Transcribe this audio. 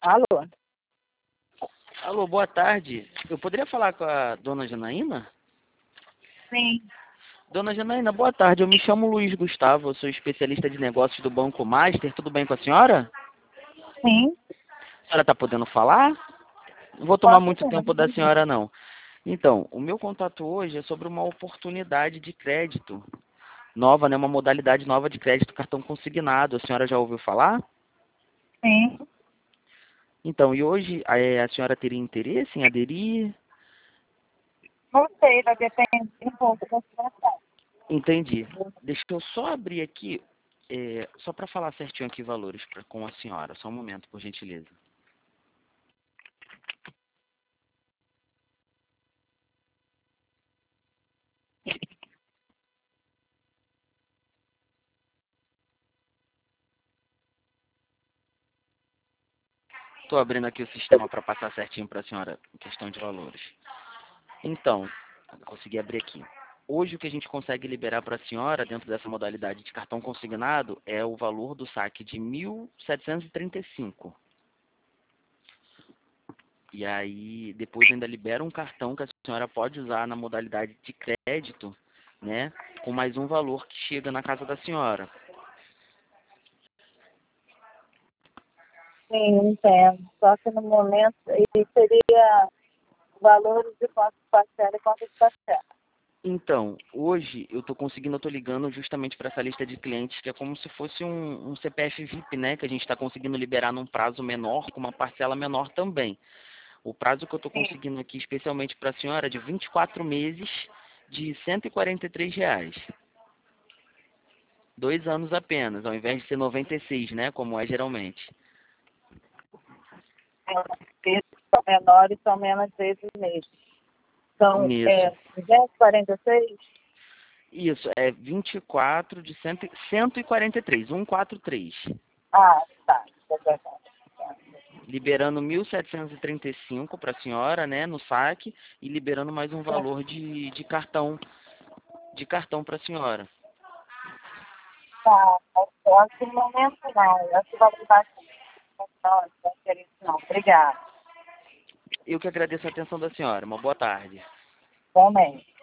Alô? Alô, boa tarde. Eu poderia falar com a dona Janaína? Sim. Dona Janaína, boa tarde. Eu me chamo Luiz Gustavo, eu sou especialista de negócios do Banco Master. Tudo bem com a senhora? Sim. A senhora está podendo falar? Não vou tomar Posso muito sim, tempo da senhora, não. Então, o meu contato hoje é sobre uma oportunidade de crédito nova, né? Uma modalidade nova de crédito cartão consignado. A senhora já ouviu falar? sim. Então, e hoje a senhora teria interesse em aderir? Não sei, vai depender um pouco da situação. Entendi. Deixa eu só abrir aqui, só para falar certinho aqui valores com a senhora. Só um momento, por gentileza. Estou abrindo aqui o sistema para passar certinho para a senhora em questão de valores. Então, consegui abrir aqui. Hoje o que a gente consegue liberar para a senhora, dentro dessa modalidade de cartão consignado, é o valor do saque de 1.735. E aí, depois ainda libera um cartão que a senhora pode usar na modalidade de crédito, né? Com mais um valor que chega na casa da senhora. Sim, entendo. Só que no momento, e seria valores de quanto parcela e quanto parcela. Então, hoje eu estou ligando justamente para essa lista de clientes que é como se fosse um CPF VIP, né? Que a gente está conseguindo liberar num prazo menor, com uma parcela menor também. O prazo que eu estou Sim. conseguindo aqui, especialmente para a senhora, é de 24 meses, de R$ 143. 2 anos apenas, ao invés de ser 96, né? Como é geralmente. Esses são menores, são menos 6 meses. São Nisso. 246? Isso, é 24 de 143, 143. Ah, tá. É verdade. Liberando 1.735 para a senhora, né, no saque, e liberando mais um valor de cartão para a senhora. Tá. Eu acho que no momento não. Eu acho que vai levar não, não quero isso não. Obrigada. Eu que agradeço a atenção da senhora. Uma boa tarde. Também.